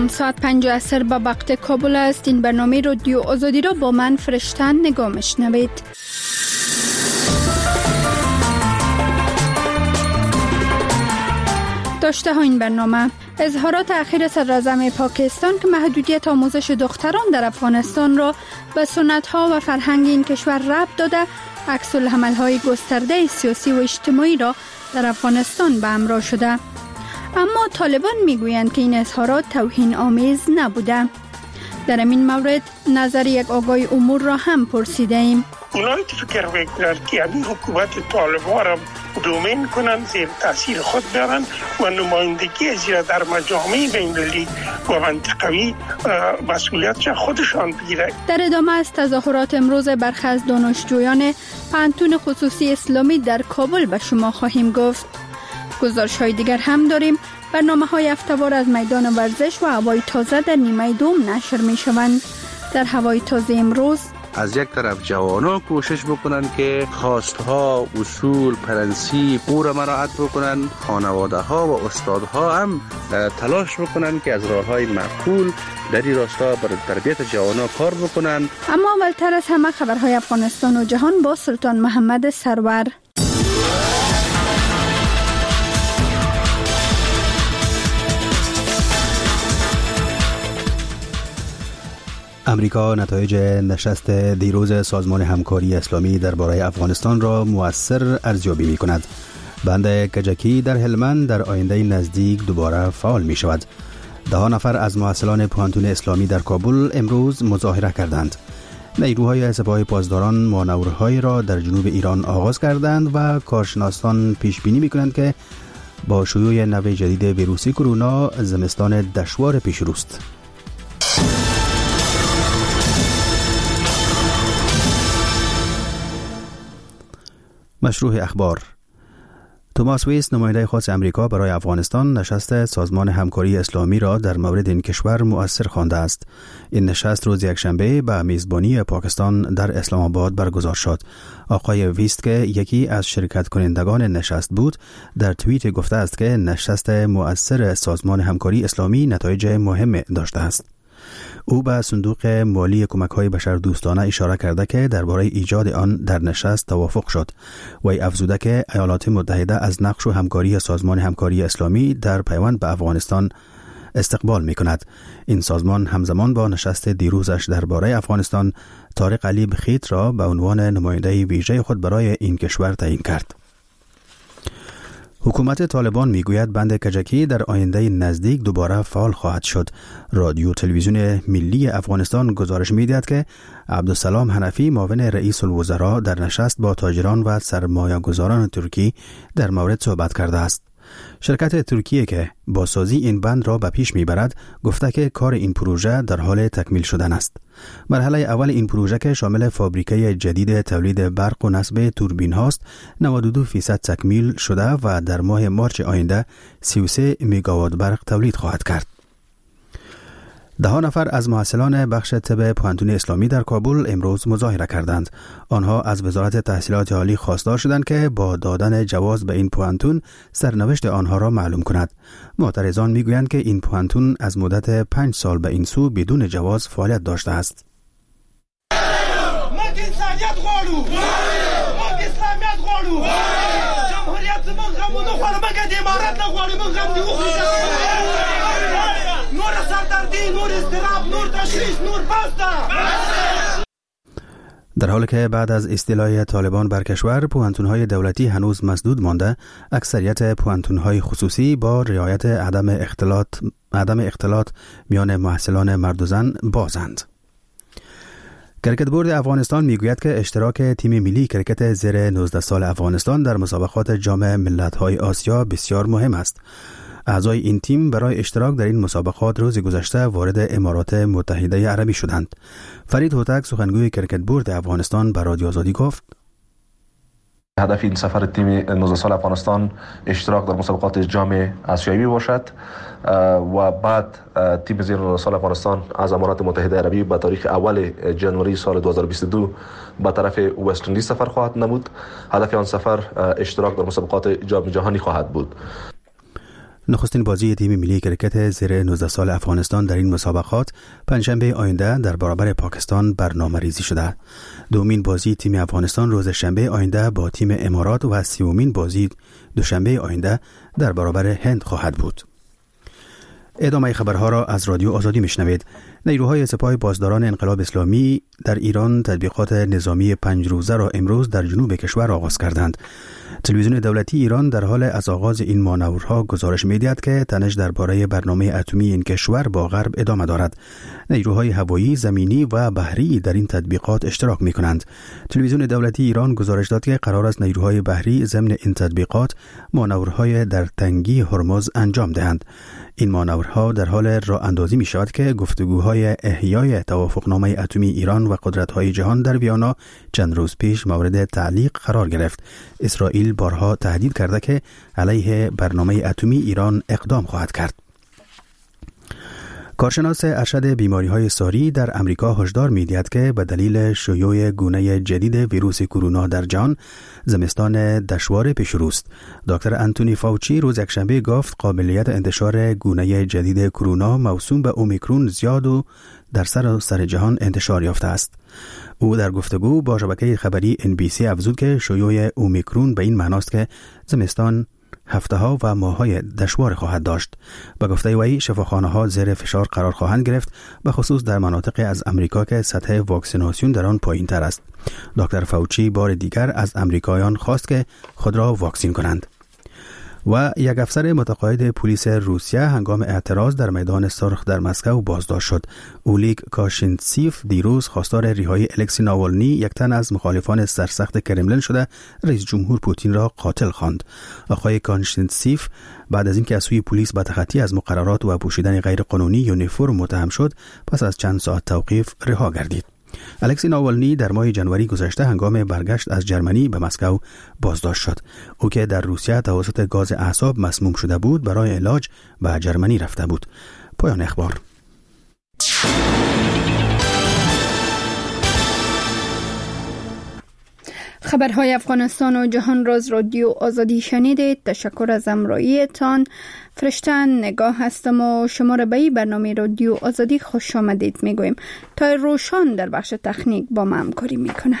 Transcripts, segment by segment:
سلام، ساعت 5 عصر به وقت کابل است. این برنامه رادیو آزادی را با من فرشتن نگاه میشنوید. داشته ها این برنامه: اظهارات اخیر صدراعظم پاکستان که محدودیت آموزش دختران در افغانستان را به سنت ها و فرهنگ این کشور ربط داده، عکس العمل های گسترده سیاسی و اجتماعی را در افغانستان به همراه شده. اما طالبان میگویند که این اظهارات توهین آمیز نبوده. در این مورد نظر یک آگاه امور را هم پرسیده ایم. اونایی که فکر میکنند که این حکومت طالبان را دومین کنند، زیر تاثیر خود بیارند و نمایندگی از در مجامع بین‌المللی و منطقوی مسئولیت خودشان بگیرند. در ادامه از تظاهرات امروز برخی از دانشجویان پانتون خصوصی اسلامی در کابل به شما خواهیم گفت. گزارش‌های دیگر هم داریم. برنامه‌های هفته‌وار از میدان ورزش و هوای تازه در نیمه دوم نشر می‌شوند. در هوای تازه امروز از یک طرف جوانان کوشش بکنن که خواستها، اصول، پرنسیپ او را مراعات بکنن، خانواده ها و استادها هم تلاش بکنن که از راه‌های معقول در این راستا برای تربیت جوانان کار بکنن. اما اولتر از همه خبرهای افغانستان و جهان با سلطان محمد سرور. امریکا نتایج نشست دیروز سازمان همکاری اسلامی درباره افغانستان را مؤثر ارزیابی می کند. بند کجکی در هلمند در آینده نزدیک دوباره فعال می شود. 10 نفر از محصلان پانتون اسلامی در کابل امروز مظاهره کردند. نیروهای سپاه پاسداران مانورهایی را در جنوب ایران آغاز کردند و کارشناسان پیش بینی می کنند که با شیوع نوع جدید ویروس کرونا زمستان دشوار پیش روست. مشروع اخبار. توماس ویس، نماینده خاص امریکا برای افغانستان، نشست سازمان همکاری اسلامی را در مورد این کشور مؤثر خوانده است. این نشست روز یکشنبه به میزبانی پاکستان در اسلام آباد برگزار شد. آقای ویس که یکی از شرکت کنندگان نشست بود، در توییت گفته است که نشست مؤثر سازمان همکاری اسلامی نتایج مهم داشته است. او به صندوق مالی کمک‌های بشردوستانه اشاره کرده که درباره ایجاد آن در نشست توافق شد. وی افزوده که ایالات متحده از نقش و همکاری سازمان همکاری اسلامی در پیوند به افغانستان استقبال می‌کند. این سازمان همزمان با نشست دیروزش درباره افغانستان، طارق علی بخیت را به عنوان نماینده ویژه خود برای این کشور تعیین کرد. حکومت طالبان میگوید بند کجکی در آینده نزدیک دوباره فعال خواهد شد. رادیو تلویزیون ملی افغانستان گزارش می‌دهد که عبدالسلام حنفی، معاون رئیس الوزراء، در نشست با تاجران و سرمایه‌گذاران ترکی در مورد صحبت کرده است. شرکت ترکیه که بازسازی این بند را به پیش میبرد گفته که کار این پروژه در حال تکمیل شدن است. مرحله اول این پروژه که شامل فابریکه جدید تولید برق و نصب توربین هاست 92% تکمیل شده و در ماه مارچ آینده 33 میگاوات برق تولید خواهد کرد. 10 نفر از محصلان بخش طب پانتون اسلامی در کابل امروز مظاهره کردند. آنها از وزارت تحصیلات عالی خواستار شدند که با دادن جواز به این پانتون سرنوشت آنها را معلوم کند. معترضان میگویند که این پانتون از مدت 5 سال به این سو بدون جواز فعالیت داشته است. در حالی که بعد از استیلای طالبان بر کشور، پوهنتون‌های دولتی هنوز مسدود مانده، اکثریت پوهنتون‌های خصوصی با رعایت عدم اختلاط میان محصلان مرد و زن بازند. کرکت بورد افغانستان میگوید که اشتراک تیم ملی کرکت زیر 19 سال افغانستان در مسابقات جام ملت‌های آسیا بسیار مهم است. اعضای این تیم برای اشتراک در این مسابقات روز گذشته وارد امارات متحده عربی شدند. فرید هوتک، سخنگوی کرکت بورد افغانستان، به رادیو آزادی گفت: هدف این سفر تیم 19 سال افغانستان اشتراک در مسابقات جام آسیایی باشد و بعد تیم زیر 19 سال افغانستان از امارات متحده عربی به تاریخ اول جنوری سال 2022 به طرف وست اندیز سفر خواهد نمود. هدف آن سفر اشتراک در مسابقات جام جهانی خواهد بود. نخستین بازی تیم ملی کرکت زیر 19 سال افغانستان در این مسابقات پنجشنبه آینده در برابر پاکستان برنامه‌ریزی شده. دومین بازی تیم افغانستان روز شنبه آینده با تیم امارات و سومین بازی دوشنبه آینده در برابر هند خواهد بود. ادامه خبرها را از رادیو آزادی میشنوید. نیروهای سپاه پاسداران انقلاب اسلامی در ایران تطبیقات نظامی 5 روزه را امروز در جنوب کشور آغاز کردند. تلویزیون دولتی ایران در حال از آغاز این مانورها گزارش می‌دهد که تنش درباره برنامه اتمی این کشور با غرب ادامه دارد. نیروهای هوایی، زمینی و بحری در این تطبیقات اشتراک می‌کنند. تلویزیون دولتی ایران گزارش داد که قرار است نیروهای بحری ضمن این تطبیقات مانورهای در تنگی هرمز انجام دهند. این مانورها در حال راه اندازی می شود که گفتگوهای احیای توافقنامه اتمی ایران و قدرت‌های جهان در ویانا چند روز پیش مورد تعلیق قرار گرفت. اسرائیل بارها تهدید کرده که علیه برنامه اتمی ایران اقدام خواهد کرد. کارشناس ارشد بیماری‌های ساری در امریکا هشدار می‌دهد که به دلیل شیوع گونه جدید ویروس کرونا در جهان زمستان دشوار پیش رو است. دکتر انتونی فاوچی روز یکشنبه گفت قابلیت انتشار گونه جدید کرونا موسوم به اومیکرون زیاد و در سر جهان انتشار یافته است. او در گفتگو با شبکه خبری NBC افزود که شیوع اومیکرون به این معناست که زمستان هفته‌ها و ماه‌های دشوار خواهد داشت. به گفته وی شفاخانه‌ها زیر فشار قرار خواهند گرفت، به خصوص در مناطق از امریکا که سطح واکسیناسیون در آن پایین‌تر است. دکتر فاوچی بار دیگر از امریکایان خواست که خود را واکسین کنند. و یک افسر متقاعد پلیس روسیه هنگام اعتراض در میدان سرخ در مسکو بازداشت شد. اولیگ کاشینتسیف دیروز خواستار رهایی الکسی ناوالنی، یک تن از مخالفان سرسخت کرملین شده، رئیس جمهور پوتین را قاتل خواند. آقای کاشینتسیف بعد از اینکه از سوی پلیس به تخطی از مقررات و پوشیدن غیرقانونی یونیفرم متهم شد، پس از چند ساعت توقیف رها گردید. الکسی ناوالنی در ماه ژانویه گذشته هنگام برگشت از جرمنی به مسکو بازداشت شد. او که در روسیه توسط گاز اعصاب مسموم شده بود برای علاج به جرمنی رفته بود. پایان اخبار. خبرهای افغانستان و جهان را از رادیو آزادی شنیدید. تشکر از همراهیتان. فرشتن نگاه هستم و شما را به این برنامه رادیو آزادی خوش آمدید میگویم. تا روشان در بخش تکنیک با ما همکاری میکنه.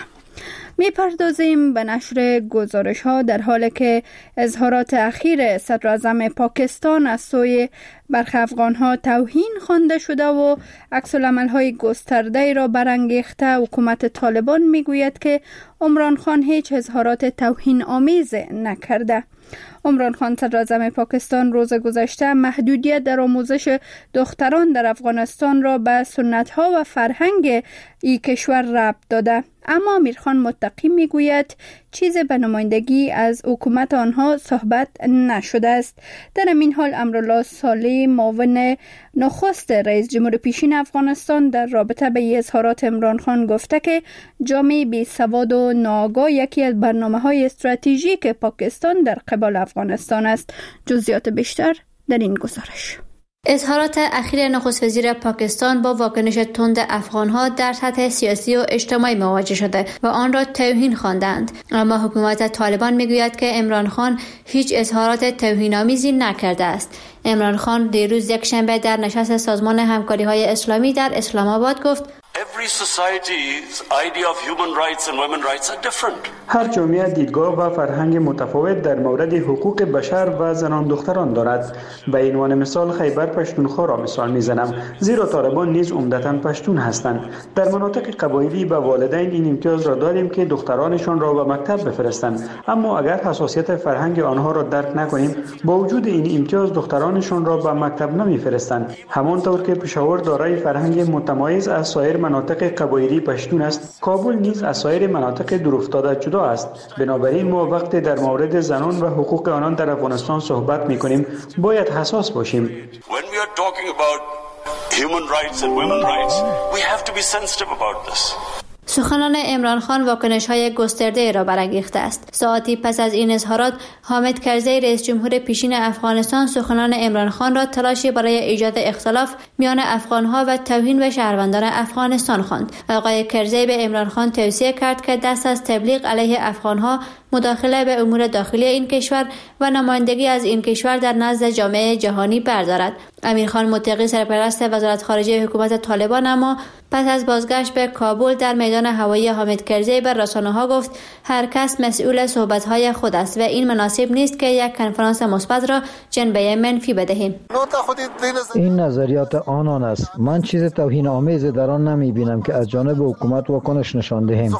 میپردازیم به نشر گزارش ها در حالی که اظهارات اخیر صدر اعظم پاکستان از سوی برخی افغان ها توهین خوانده شده و عکس العمل های گسترده را برانگیخته. حکومت طالبان میگوید که عمران خان هیچ اظهارات توهین آمیز نکرده. عمران خان صدر اعظم پاکستان روز گذشته محدودیت در آموزش دختران در افغانستان را به سنت ها و فرهنگ این کشور ربط داده، اما امیرخان متقی میگوید چیزی به نمایندگی از حکومت آنها صحبت نشده است. در این حال امرالله صالح معاون نخست رئیس جمهور پیشین افغانستان در رابطه به اظهارات عمران خان گفته که جامعه بی‌سواد و ناآگاه یکی از برنامه‌های استراتژیک پاکستان در قبال افغانستان است. جزئیات بیشتر در این گزارش. اظهارات اخیر نخست وزیر پاکستان با واکنش تند افغانها در سطح سیاسی و اجتماعی مواجه شده و آن را توهین خواندند، اما حکومت طالبان میگوید که عمران خان هیچ اظهارات توهین‌آمیزی نکرده است. عمران خان دیروز یکشنبه در نشست سازمان همکاری‌های اسلامی در اسلام آباد گفت Every society's idea of human rights and women rights are different. هر جامعه دیدگاه و فرهنگ متفاوت در مورد حقوق بشر و زنان دختران دارد. به عنوان مثال خیبر پشتونخوا را مثال میزنم، زیرا طالبان نیز عمدتاً پشتون هستند. در مناطق قبایلی به والدین این امتیاز را دادیم که دخترانشان را به مکتب بفرستند، اما اگر حساسیت فرهنگ آنها را درک نکنیم، با وجود این امتیاز دخترانشان را به مکتب نمیفرستند. همانطور که پشاور دارای فرهنگ متمایز از سایر مناطق قبایلی پشتون است، کابل نیز از سایر مناطق دورافتاده جدا است. بنابراین ما وقتی در مورد زنان و حقوق آنان در افغانستان صحبت می‌کنیم باید حساس باشیم. When we are talking about human rights and women rights, we have to be sensitive about this. سخنان عمران خان واکنش‌های گسترده را برانگیخته است. ساعتی پس از این اظهارات، حامد کرزی رئیس جمهور پیشین افغانستان سخنان عمران خان را تلاشی برای ایجاد اختلاف میان افغان‌ها و توهین به شهروندان افغانستان خواند. آقای کرزی به عمران خان توصیه کرد که دست از تبلیغ علیه افغان‌ها مداخله به امور داخلی این کشور و نمایندگی از این کشور در نزد جامعه جهانی بردارد. امیرخان متقی سرپرست وزارت خارجه حکومت طالبان اما پس از بازگشت به کابل در میدان هوایی حامد کرزی بر رسانه‌ها گفت هر کس مسئول صحبت‌های خود است و این مناسب نیست که یک کنفرانس مثبت را جنبه منفی بدهیم. این نظریات آنان است. من چیز توهین آمیز در آن نمی‌بینم که از جانب حکومت واکنش نشان دهیم.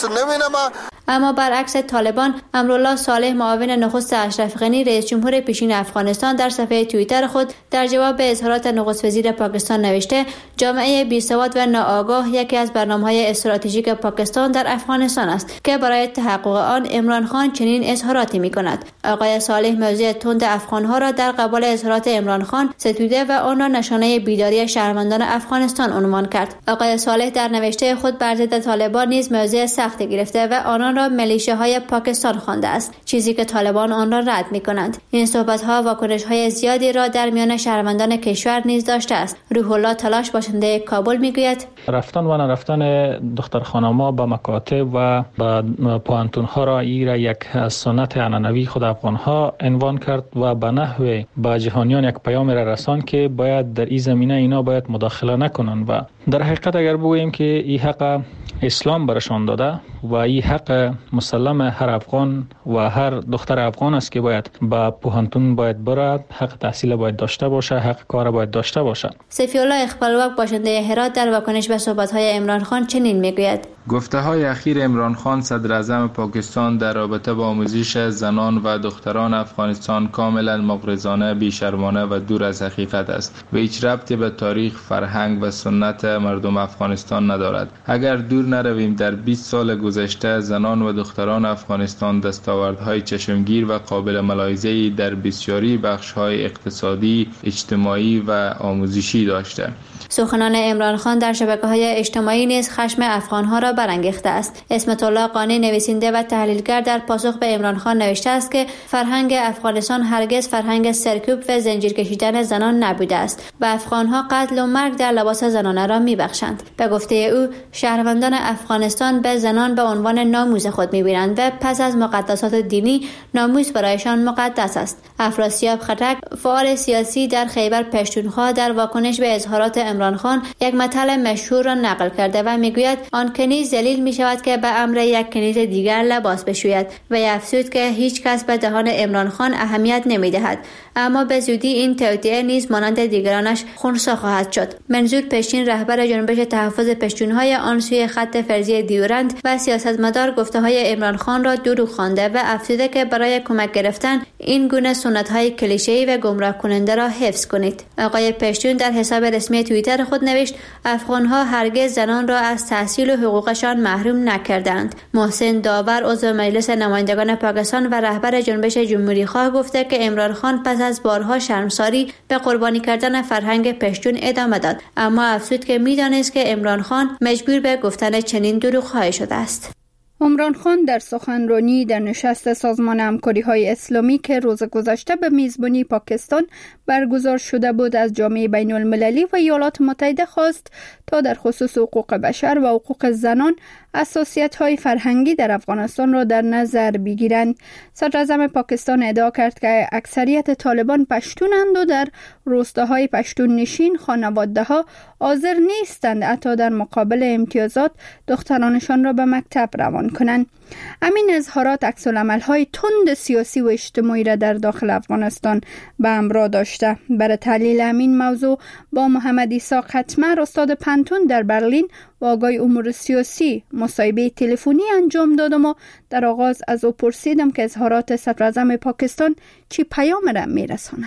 اما برعکس طالبان، امرالله صالح معاون نخست اشرف غنی رئیس جمهور پیشین افغانستان در صفحه توییتر خود در جواب به اظهارات نخست وزیر پاکستان نوشته جامعه بیسواد و ناآگاه یکی از برنامه‌های استراتژیک پاکستان در افغانستان است که برای تحقق آن عمران خان چنین اظهاراتی می‌کند. آقای صالح موضوع تند افغان‌ها را در قبال اظهارات عمران خان ستوده و آن را نشانه بیداری شهروندان افغانستان عنوان کرد. آقای صالح در نوشته خود بر ضد طالبان نیز موضع سختی گرفته و آنان را میلیشیاهای پاکستان خوانده است، چیزی که طالبان آن را رد می‌کنند. این صحبت‌ها واکنش‌های زیادی را در میان شهروندان کشور نیز داشته است. روح الله تلاش باشنده کابل میگوید رفتن و نرفتن دختر خانم‌ها به مکاتب و به پوهنتون‌ها را یک سنت عنعنوی خود افغان‌ها عنوان کرد و به نحوی به جهانیان یک پیام را رساند که باید در این زمینه اینا باید مداخله نکنند و در حقیقت اگر بگوییم که این حق اسلام برشان داده و این حق مسلم هر افغان و هر دختر افغان است که باید به پوهنتون باید برد، حق تحصیل باید داشته باشه، حق کار باید داشته باشه. سیفی الله اقبالوک باشنده هرات در واکنش به صحبت‌های عمران خان چنین میگوید: گفته‌های اخیر عمران خان صدر اعظم پاکستان در رابطه با آموزش زنان و دختران افغانستان کاملا مغرضانه، بی‌شرمانه و دور از حقیقت است و هیچ ربطی به تاریخ، فرهنگ و سنت مردم افغانستان ندارد. اگر دور نرویم در 20 سال گذشته زنان و دختران افغانستان دستاوردهای چشمگیر و قابل ملاحظه‌ای در بسیاری بخش‌های اقتصادی، اجتماعی و آموزشی داشته. سخنان عمران خان در شبکه‌های اجتماعی نیز خشم افغان‌ها را برانگیخته است. اسمت الله قانی نویسنده و تحلیلگر در پاسخ به عمران خان نوشته است که فرهنگ افغانستان هرگز فرهنگ سرکوب و زنجیر کشیدن زنان نبوده است و افغان‌ها قتل و مرگ در لباس زنانه را می‌بخشند. به گفته او شهروندان افغانستان به زنان به عنوان ناموس خود می‌بینند و پس از مقدسات دینی ناموس برایشان مقدس است. افراسیاب خټک فعال سیاسی در خیبر پشتونخوا در واکنش به اظهارات عمران خان یک مطلب مشهور را نقل کرده و میگوید آن کنیز ذلیل می شود که به امر یک کنیز دیگر لباس بشوید و افزود که هیچ کس به دهان عمران خان اهمیت نمی دهد، اما به زودی این توطئه نیز مانند دیگرانش خنثی خواهد شد. منظور پشتین رهبر جنبش تحفظ پشتونهای آن سوی خط فرضی دیورند و سیاستمدار گفته‌های عمران خان را دروغ خوانده و افزوده که برای کمک گرفتن این گونه سنت‌های کلیشه‌ای و گمراه کننده را حفظ کنید. آقای پشتون در حساب رسمی توییتر خود نوشت افغان‌ها هرگز زنان را از تحصیل و حقوقشان محروم نکردند. محسن داور عضو مجلس نمایندگان پاکستان و رهبر جنبش جمهوری‌خواه گفته که عمران خان پس از بارها شرمساری به قربانی کردن فرهنگ پشتون ادامه داد، اما افزود که می‌دانست که عمران خان مجبور به گفتن چنین دروغ‌هایی شده است. عمران خان در سخنرانی در نشست سازمان همکاری‌های اسلامی که روز گذشته به میزبانی پاکستان برگزار شده بود از جامعه بین المللی و ایالات متحده خواست تا در خصوص حقوق بشر و حقوق زنان اساسیت‌های فرهنگی در افغانستان را در نظر بگیرند. صدر اعظم پاکستان ادعا کرد که اکثریت طالبان پشتونند و در روستاهای پشتون نشین خانواده‌ها حاضر نیستند حتی در مقابل امتیازات دخترانشان را به مکتب روان کنند. همین اظهارات عکس‌العمل‌های تند سیاسی و اجتماعی را در داخل افغانستان به همراه داشته. برای تحلیل همین موضوع با محمد اسحاق قطمیر استاد پنتون در برلین و آقای امور سیاسی مصاحبه تلفنی انجام دادم و در آغاز از او پرسیدم که اظهارات صدر اعظم پاکستان چی پیام را میرسانه.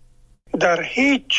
در هیچ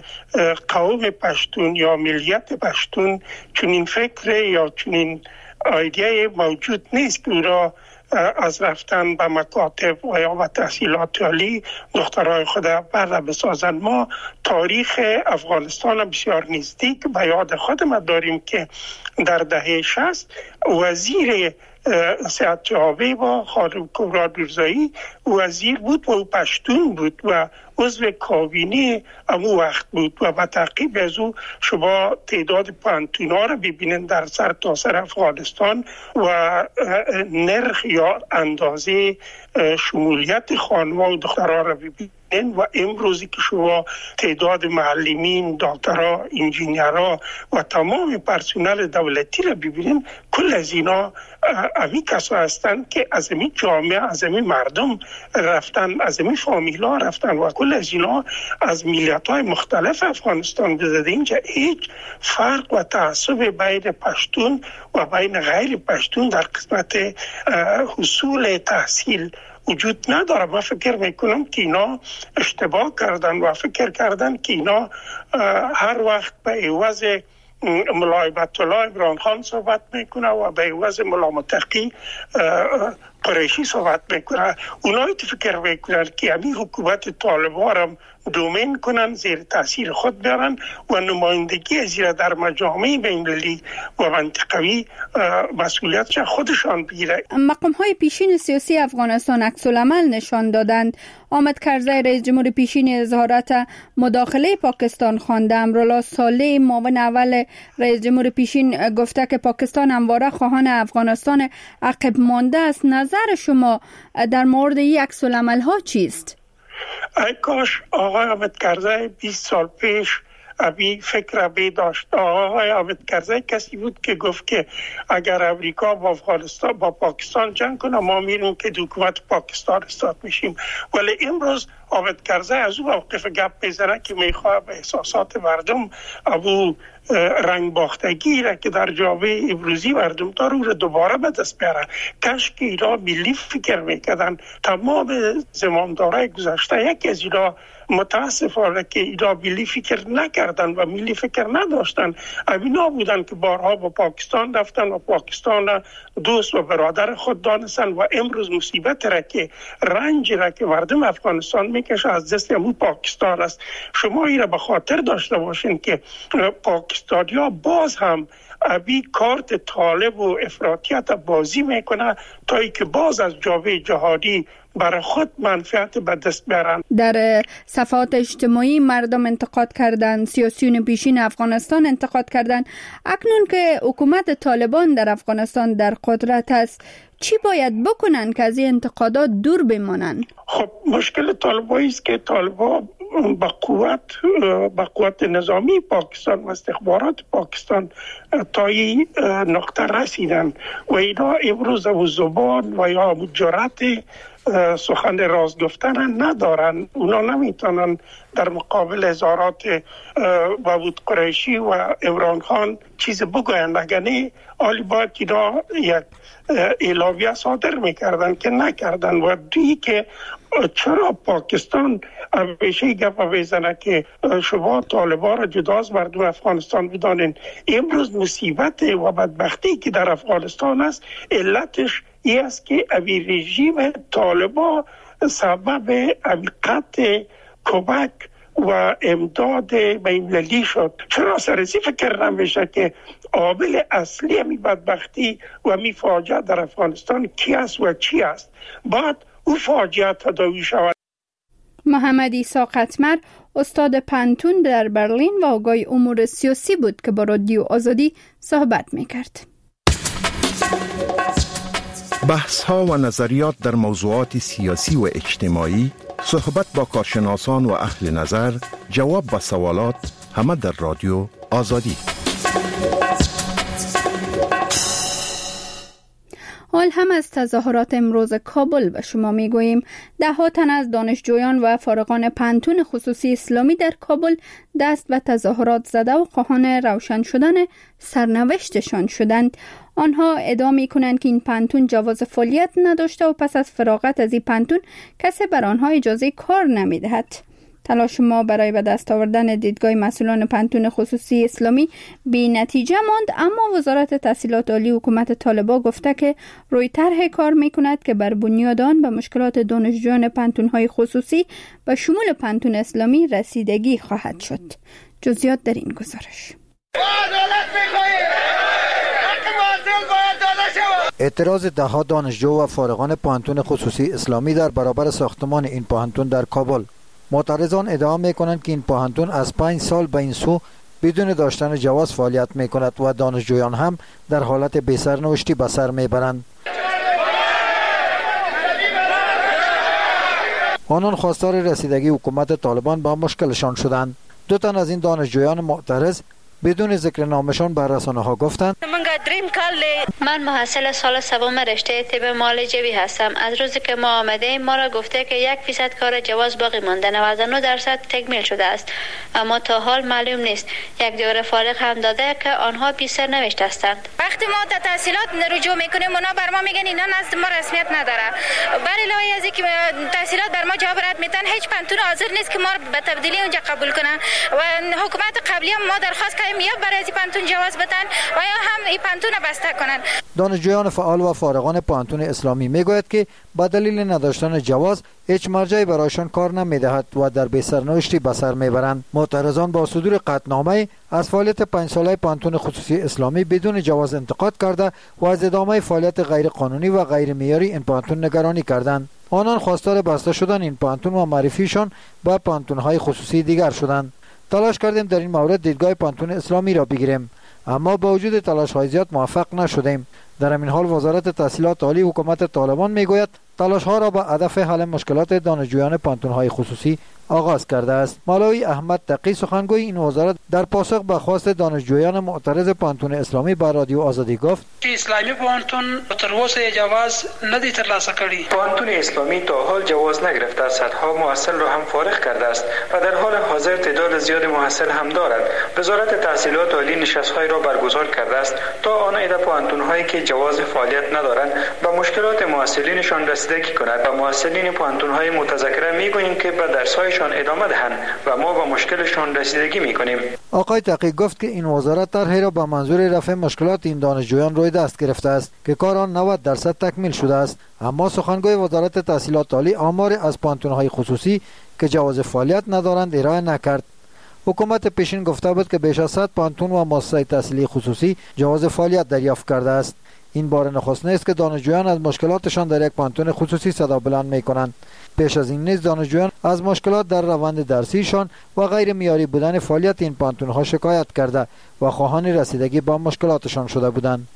قوم پشتون یا ملیت پشتون چنین فکر یا چنین ایده موجود نیست که او را از رفتن به مکاتب و یا به تحصیلات عالی دخترای خود بر بسازند. ما تاریخ افغانستان بسیار نزدیک به یاد خودمان داریم که در دهه 60 وزیر صحت جوابی با خانم کبرا نورزایی وزیر بود و پشتون بود و عضو کابینه امو وقت بود و به تعقیب از او شما تعداد پانتونا را ببینید در سر تا سر افغانستان و نرخ یا اندازه شمولیت خانم‌ها و دخترها را ببینید و امروزی که شما تعداد معلمین، دکترها، انجینیرها و تمام پرسنل دولتی را ببینید، کل از اینا امی کسا هستند که از امی جامعه، از امی مردم رفتن، از امی فامیلا رفتن و کل از اینا از ملیت‌های مختلف افغانستان بزده. اینجا هیچ فرق و تعصب بین پشتون و بین غیر پشتون در قسمت حصول تحصیل وجود نداره. من فکر میکنم که اینا اشتباه کردن و فکر کردن که اینا هر وقت به عوض مولای عبدالله عمران خان صحبت میکنه و به عوض مولا متقی قریشی صحبت میکنه. اونایی که فکر میکنن که همین حکومت طالبان هم دومین کنن، زیر تاثیر خود برن و نمایندگی زیر در مجامع بین‌المللی و منطقوی مسئولیتش خودشان بگیره. مقام‌های پیشین سیاسی افغانستان عکس‌العمل نشان دادند. حامد کرزی رئیس جمهور پیشین اظهارات مداخله پاکستان خوانده. امرالله صالح معاون اول رئیس جمهور پیشین گفته که پاکستان همواره خواهان افغانستان عقب مانده است. نظر شما در مورد این عکس‌العمل‌ها چیست؟ ای کاش آقای حامد کرزی 20 سال پیش ابی فکر بی داشت. آقای حامد کرزی کسی بود که گفت که اگر امریکا با افغانستان با پاکستان جنگ کنه ما میریم که حکومت پاکستان استاد میشیم. ولی امروز حامد کرزی از او موقف گپ میزنه که میخواه به احساسات مردم ابو رنگ باختگی را که در جامعه امروزی مردم داره رو دوباره به دست بیاره. کاش که اینا ملی فکر میکردن. تمام زمامدارای گذشته یکی از اینا متاسفانه که اینا ملی فکر نکردن و ملی فکر نداشتن. اینا بودن که بارها با پاکستان رفتن و پاکستان دوست و برادر خود دانستن و امروز مصیبت را که رنج را که مردم افغانستان میکشه از دست همون پاکستان است. شما این را به خاطر داشته باشین که پاکستانیا باز هم ابی کارت طالب و افراطیت بازی میکنه تا ای که باز از جامعه جهانی برای خود منفعت به دست بیارن. در صفحات اجتماعی مردم انتقاد کردند، سیاسیون پیشین افغانستان انتقاد کردند. اکنون که حکومت طالبان در افغانستان در قدرت است، چی باید بکنن که از این انتقادات دور بمانن؟ خب مشکل طالبایی است که طالبان با قوت نظامی پاکستان و استخبارات پاکستان تا این نقطه رسیدن و اینا امروز و زبان و یا جرأت سخن راز گفتن ندارن. اونا نمیتونن در مقابل اظهارات وحود قریشی و عمران خان چیز بگوین. اگر نه آلی باید اینا یک اعلامیه صادر میکردن که نکردن. و دویی که چرا پاکستان همیشه گپ میزنه که شما طالبان را جدا از مردم افغانستان بدانین. امروز مصیبت و بدبختی که در افغانستان است علتش این است که اوی رژیم طالبان سبب قطع کمک و امداد بین‌المللی شد. چرا سرسی فکر نمیشه که عامل اصلی می بدبختی و می فاجعه در افغانستان کی است و چی است؟ بعد او فاجعه تداوی شود. محمد عیسی قطمر استاد پانتون در برلین و آگاه امور سیاسی بود که با رادیو آزادی صحبت میکرد. بحث ها و نظریات در موضوعات سیاسی و اجتماعی، صحبت با کارشناسان و اهل نظر، جواب به سوالات، همه در رادیو آزادی. حال هم از تظاهرات امروز کابل به شما میگوییم. ده تن از دانشجویان و فارغان پانتون خصوصی اسلامی در کابل دست به تظاهرات زده و خواهان روشن شدن سرنوشتشان شدند. آنها ادعا می‌کنند که این پانتون جواز فعالیت نداشته و پس از فراغت از این پانتون کسی بر آنها اجازه کار نمی‌دهد. تلاش ما برای به دست آوردن دیدگاه مسئولان پانتون خصوصی اسلامی بی نتیجه ماند، اما وزارت تحصیلات عالی حکومت طالبان گفته که روی طرح کار می‌کند که بر بنیاد آن به مشکلات دانشجویان پانتون‌های خصوصی به شمول پانتون اسلامی رسیدگی خواهد شد. جزئیات در این گزارش. اعتراض ده‌ها دانشجو و فارغان پوهنتون خصوصی اسلامی در برابر ساختمان این پوهنتون در کابل. معترضان ادعا می‌کنند که این پوهنتون از 5 سال به این سو بدون داشتن جواز فعالیت می‌کند و دانشجویان هم در حالت بی‌سرنوشتی به سر می‌برند. آنان خواستار رسیدگی حکومت طالبان به مشکلشان شدند. 2 تن از این دانشجویان معترض بدون ذکر نامشان بر رسانه‌ها گفتند من محصل سال سوم رشته طب معالجوی هستم. از روزی که ما آمدیم ما را گفته که 1% کار جواز باقی مانده، 99% تکمیل شده است، اما تا حال معلوم نیست. یک دوره فارغ هم داده که آنها بی سرنوشت هستند. وقتی ما در تحصیلات رجوع میکنیم اونا بر ما میگن اینا نزد ما رسمیت نداره. بر علاوه از اینکه تحصیلات بر ما جواب رد میدن، هیچ پانتون حاضر نیست که ما به تبدیلی اونجا قبول کنن و حکومت قبلی هم ما درخواست کردیم یا برای این پانتون جواز بدن و یا هم این پانتون بسته کنن. دانشجویان فعال و فارغان پوهنتون اسلامی میگوید که با دلیل نداشتن جواز هیچ مرجعی برایشان کار نمیدهد و در بی‌سرنوشتی به سر میبرند. معترضان با صدور قطعنامه از فعالیت 5 ساله پوهنتون خصوصی اسلامی بدون جواز انتقاد کرده و از ادامه فعالیت غیر قانونی و غیر معیاری این پوهنتون نگرانی کردند. آنان خواستار بسته شدن این پوهنتون و معرفیشان به پوهنتون‌های خصوصی دیگر شدند. تلاش کردیم در این مورد دیدگاه پوهنتون اسلامی را بگیریم، اما با وجود تلاش‌های زیاد موفق نشدیم. در همین حال وزارت تحصیلات عالی حکومت طالبان میگوید تلاش‌ها را با هدف حل مشکلات دانشجویان پوهنتون‌های خصوصی آغاز کرده است. مولوی احمد تقی سخنگوی این وزارت در پاسخ به خواست دانشجویان معترض پوهنتون اسلامی با رادیو آزادی گفت که اسلامی پوهنتون تر اوسه جواز ندی ترلاسه کړی. پوهنتون اسلامی تا حال جواز نگرفته، صدها محصل را هم فارغ کرده است و در حال حاضر تعداد زیاد محصل هم دارد. وزارت تحصیلات عالی نشست‌هایی را برگزار کرده است تا آن عده پوهنتون‌هایی که جواز فعالیت ندارند به مشکلات محصلینشان رسیدگی کند و محصلین پوهنتون‌های متذکره می‌گوییم که به درس‌های ادامه دهند و ما با مشکلشان رسیدگی میکنیم. آقای تقی گفت که این وزارت طرحی را به منظور رفع مشکلات این دانشجویان روی دست گرفته است که کار آن 90% تکمیل شده است. اما سخنگوی وزارت تحصیلات عالی آمار از پوهنتون‌های خصوصی که جواز فعالیت ندارند ارائه نکرد. حکومت پیشین گفته بود که بیش از 100 پوهنتون و مؤسسه تحصیلی خصوصی جواز فعالیت دریافت کرده است. این بار نخست نیست که دانشجویان از مشکلاتشان در یک پوهنتون خصوصی صدا بلند می‌کنند. پیش از این نیز دانشجویان از مشکلات در روند درسیشان و غیر معیاری بودن فعالیت این پوهنتون‌ها شکایت کرده و خواهان رسیدگی به مشکلاتشان شده بودند.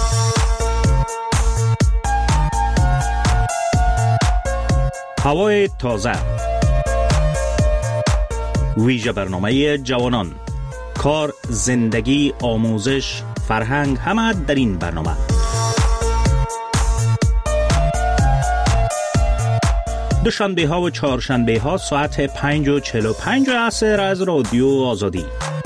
هوای تازه، ویژه برنامه جوانان، کار، زندگی، آموزش، فرهنگ، همه در این برنامه. دوشنبه ها و چهارشنبه ها ساعت 5:45 عصر از رادیو آزادی.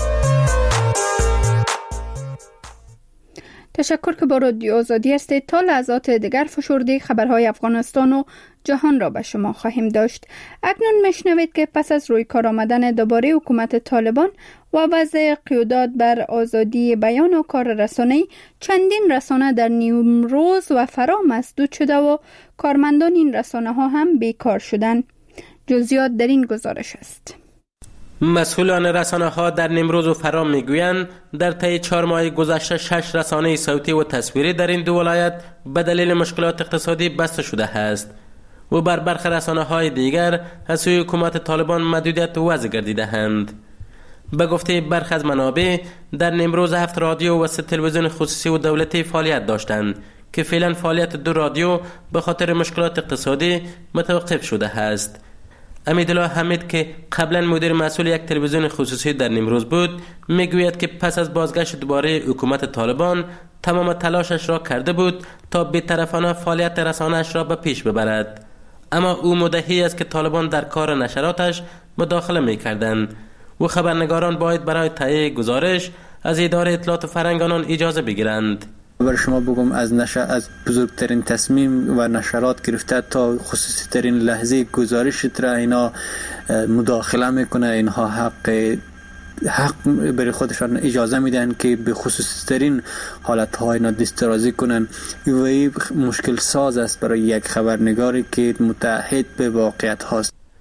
تشکر که با رادیو آزادی هستید. تا لحظات دیگر فشرده خبرهای افغانستان و جهان را به شما خواهیم داشت. اکنون میشنوید که پس از روی کار آمدن دوباره حکومت طالبان و وضع قیودات بر آزادی بیان و کار رسانه‌ای، چندین رسانه در نیمروز و فرا مسدود شده و کارمندان این رسانه ها هم بیکار شدند. جزئیات در این گزارش است. مسئولان رسانه ها در نیمروز و فرا میگویند در طی 4 ماه گذشته 6 رسانه صوتی و تصویری در این 2 ولایت به دلیل مشکلات اقتصادی بسته شده است و بر برخی رسانه های دیگر از سوی حکومت طالبان محدودیت وضع گردیده‌اند. به گفته برخی از منابع در نیمروز 7 رادیو و 3 تلویزیون خصوصی و دولتی فعالیت داشتند که فعلا فعالیت 2 رادیو به خاطر مشکلات اقتصادی متوقف شده است. امیدالله حمید که قبلا مدیر مسئول یک تلویزیون خصوصی در نیمروز بود میگوید که پس از بازگشت دوباره حکومت طالبان تمام تلاشش را کرده بود تا بی‌طرفانه فعالیت رسانه‌اش را به پیش ببرد، اما او مدعی است که طالبان در کار نشراتش مداخله می‌کردند و خبرنگاران باید برای تهیه گزارش از اداره اطلاعات و فرهنگ آنان اجازه بگیرند. برای شما بگم از بزرگترین تصمیم و نشرات گرفته تا خصوصی ترین لحظه گزارش را اینا مداخله میکنه. اینها حق برای خودشان اجازه میدن که به خصوصی ترین حالت های اینا دسترازی کنن و این مشکل ساز است برای یک خبرنگاری که متعهد به واقعیت هاست.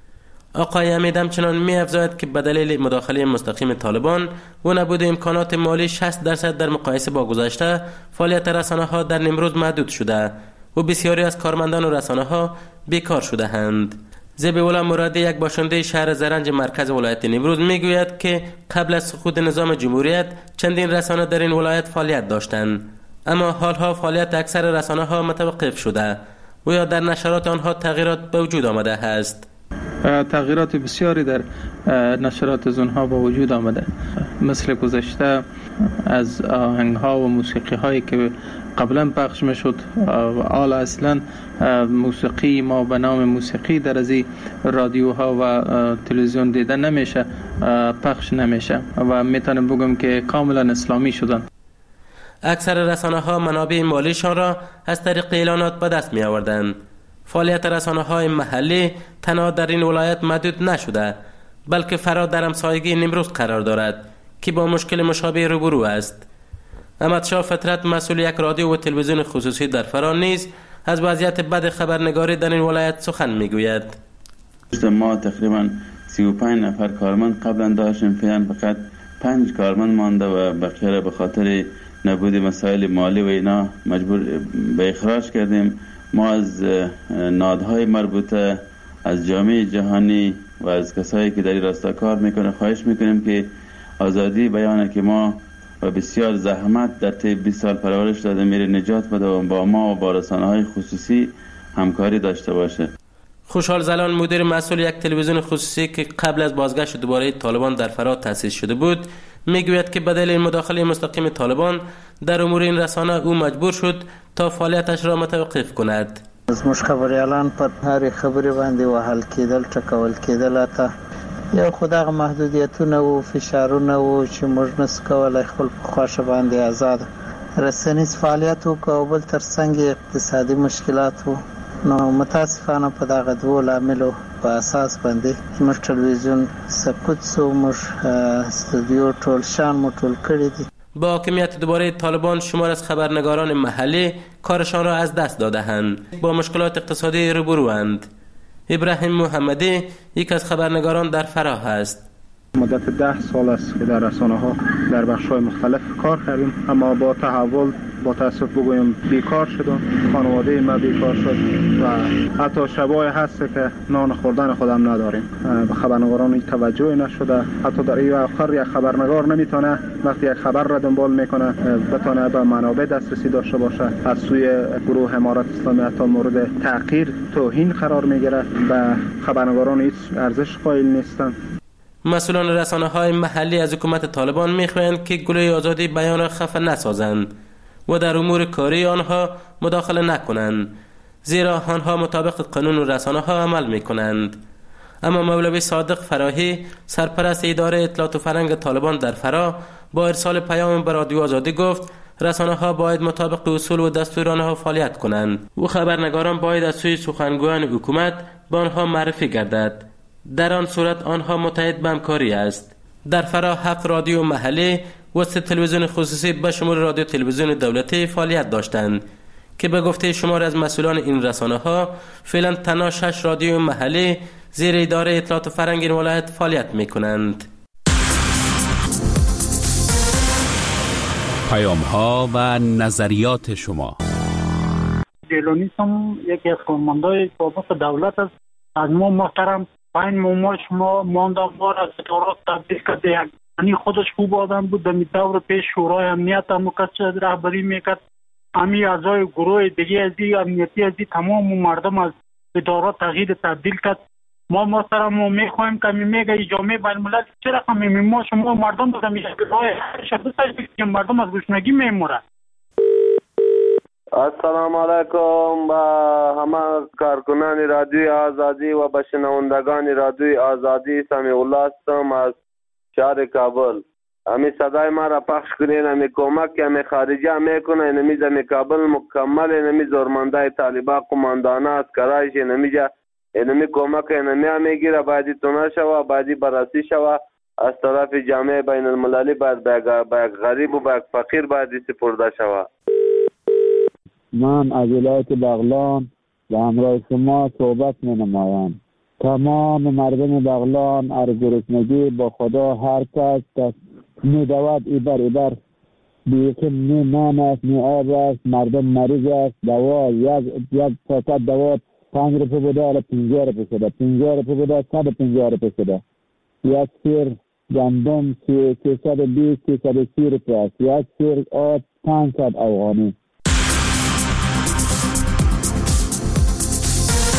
آقای حمید همچنان می‌افزاید که به دلیل مداخله مستقیم طالبان و نبود امکانات مالی 60% در مقایسه با گذشته، فعالیت رسانه‌ها در نیمروز محدود شده و بسیاری از کارمندان و رسانه‌ها بیکار شده اند. ذبیح‌الله مرادی، یک باشنده شهر زرنج مرکز ولایت نیمروز، میگوید که قبل از سقوط نظام جمهوریت چندین رسانه در این ولایت فعالیت داشتند، اما حالها فعالیت اکثر رسانه‌ها متوقف شده و یا در نشرات آنها تغییرات به وجود آمده است. تغییرات بسیاری در نشرات از آنها به وجود آمده، مثل گذشته از آهنگ‌ها و موسیقی‌هایی که قبلا پخش میشد، حالا اصلا موسیقی ما به نام موسیقی در از رادیوها و تلویزیون دیده نمیشه، پخش نمیشه و میتونم بگم که کاملا اسلامی شدن. اکثر رسانه‌ها منابع مالیشان را از طریق اعلانات به دست می آوردند. فعالیت رسانه‌های محلی تنها در این ولایت محدود نشده، بلکه فرا در همسایگی نیمروز قرار دارد که با مشکل مشابه روبرو است. احمدشاه فطرت، مسئول یک رادیو و تلویزیون خصوصی در فرا، نیز از وضعیت بد خبرنگاری در این ولایت سخن میگوید. ما تقریبا 35 نفر کارمند قبلا داشتیم، فعلا فقط 5 کارمند مانده و بقیه به خاطر نبود مسائل مالی و اینا مجبور به اخراج کردیم. ما از نهادهای مربوطه، از جامعه جهانی و از کسایی که در این راستا کار میکنه خواهش میکنیم که آزادی بیانه که ما و بسیار زحمت در طی 20 سال پرورش داده میره نجات بده و با ما و با رسانه‌های خصوصی همکاری داشته باشه. خوشحال زلان، مدیر مسئول یک تلویزیون خصوصی که قبل از بازگشت دوباره طالبان در فرا تأسیس شده بود، میگوید که بدل مداخله مستقیم طالبان در امور این رسانه او مجبور شد تا فعالیتش را متوقف کند. از مش خبریالان پر هر خبری باندې وهل کېدل، ټکول کېدل، تا یو خدای محدودیتونه او فشارونه او چې موږ نس کولای خپل خوښه باندې آزاد رسنیز فعالیت او بل ترڅنګ اقتصادي مشکلات وو. نو متاسفانه په دغه دوه لاملو په اساس باندې موږ تلویزیون سقوط سو، موږ استودیو ټول شان مو ټول کړی دي. با حاکمیت دوباره طالبان شمار از خبرنگاران محلی کارشان را از دست داده‌اند، با مشکلات اقتصادی روبروند. ابراهیم محمدی یک از خبرنگاران در فراه است. مدت 10 سال است که در رسانه‌ها در بخش‌های مختلف کار کردیم، اما با تحول با تاسف بگویم بیکار شدم. خانواده ما بیکار شد و حتی شبای هست که نان خوردن خودم نداریم. به خبرنگاران توجهی نشده. حتی در این آخر یک خبرنگار نمیتونه وقتی یک خبر را دنبال میکنه بتونه به منابع دسترسی داشته باشه. از سوی گروه امارت اسلامی حتی مورد تحقیر، توهین قرار میگیره. به خبرنگاران هیچ ارزش قائل نیستند. مسئولان رسانه‌های محلی از حکومت طالبان می‌خواهند که گلوی آزادی بیان را خفه نسازند و در امور کاری آنها مداخله نکنند، زیرا آنها مطابق قانون و رسانه‌ها عمل می‌کنند. اما مولوی صادق فراهی، سرپرست اداره اطلاعات و فرهنگ طالبان در فرا، با ارسال پیام به رادیو آزادی گفت رسانه‌ها باید مطابق اصول و دستور آنها فعالیت کنند و خبرنگاران باید از سوی سخنگویان حکومت به آنها معرفی گردد. در آن صورت آنها متحد به همکاری است. در فرا 7 رادیو محلی و 3 تلویزیون خصوصی به شمول رادیو تلویزیون دولتی فعالیت داشتند که به گفته شمار از مسئولان این رسانه‌ها فعلا تنها 6 رادیو محلی زیر اداره اطلاعات و فرهنگ این ولایت فعالیت می‌کنند. پیام‌ها و نظریات شما. دیلونیسم یکی از کارمندای بابت دولت است. از ما محترم پایین ماش ما مانده ما را ستارات تبدیل کرده. یعنی خودش خوب آدم بود. در دور پیش شورای امنیت هم رهبری میکرد. امی اعضای گروه دیگه ازی امنیتی ازی تمام مردم از ادارات تغییر تبدیل کرد. ما محترم ما میخوایم که میگه جامعه بین الملل چرا ما شما مردم رو میگه که مردم از گشنگی میمورد. السلام علیکم با همه کارکنان رادیوی آزادی و به شنوندگان رادیوی آزادی. سمیع الله هستم از شهر کابل. امی صدای ما را پخش کنین، امی کمک که امی خارجه میکنه، اینمی زمی کابل مکمل، اینمی زورمنده طالبا قماندانه اسکرایش اینمی کمک اینمی هم میگیره. بایدی تونه شوه، بایدی براسی شوه از طرف جامعه بین المللی، باید به یک غریب و به یک فقیر بایدی سپرده شوه. من از ولایت بغلان به همراه شما صحبت می نمایم. تمام مردم بغلان ارگرسنگی با خدا هر کس میدود ایبر بیخیم نی نان است نی آب است مردم مریض است دوا یک پاکت دوا 5 روپه بوده حالا 50 روپه شده 50 روپه بوده 150 روپه شده یک سیر گندم 320 330 روپه است یک سیر آب 500 افغانی